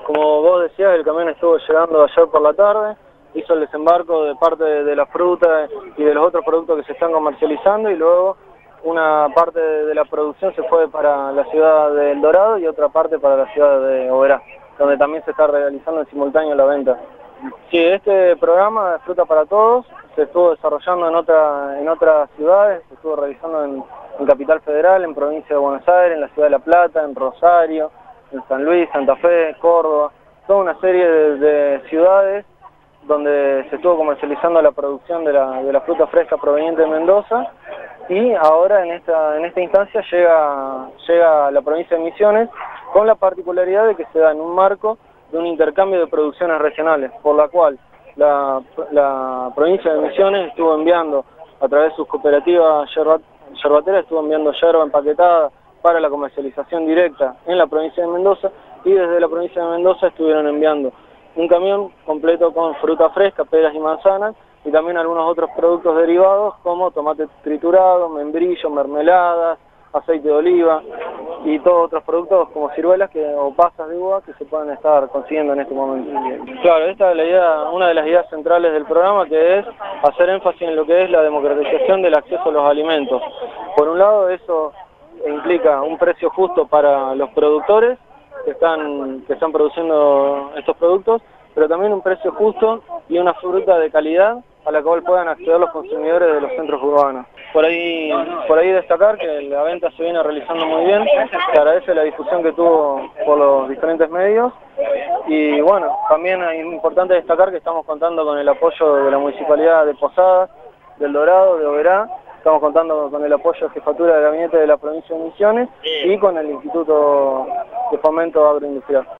Como vos decías, el camión estuvo llegando ayer por la tarde, hizo el desembarco de parte de la fruta y de los otros productos que se están comercializando, y luego una parte de la producción se fue para la ciudad de El Dorado y otra parte para la ciudad de Oberá, donde también se está realizando en simultáneo la venta. Sí, este programa de Fruta para Todos se estuvo desarrollando en otras ciudades, se estuvo realizando en Capital Federal, en Provincia de Buenos Aires, en la Ciudad de La Plata, en Rosario, en San Luis, Santa Fe, Córdoba, toda una serie de ciudades donde se estuvo comercializando la producción de la fruta fresca proveniente de Mendoza, y ahora en esta instancia llega a la provincia de Misiones, con la particularidad de que se da en un marco de un intercambio de producciones regionales, por la cual la provincia de Misiones estuvo enviando, a través de sus cooperativas yerbateras, estuvo enviando yerba empaquetada para la comercialización directa en la provincia de Mendoza, y desde la provincia de Mendoza estuvieron enviando un camión completo con fruta fresca, peras y manzanas, y también algunos otros productos derivados como tomate triturado, membrillo, mermeladas, aceite de oliva y todos otros productos como ciruelas o pasas de uva que se pueden estar consiguiendo en este momento. Claro, esta es la idea, una de las ideas centrales del programa, que es hacer énfasis en lo que es la democratización del acceso a los alimentos. Por un lado, eso implica un precio justo para los productores que están produciendo estos productos, pero también un precio justo y una fruta de calidad a la cual puedan acceder los consumidores de los centros urbanos. Por ahí destacar que la venta se viene realizando muy bien, se agradece la difusión que tuvo por los diferentes medios, y bueno, también es importante destacar que estamos contando con el apoyo de la Municipalidad de Posadas, del Dorado, de Oberá. Estamos contando con el apoyo de Jefatura de Gabinete de la Provincia de Misiones y con el Instituto de Fomento Agroindustrial.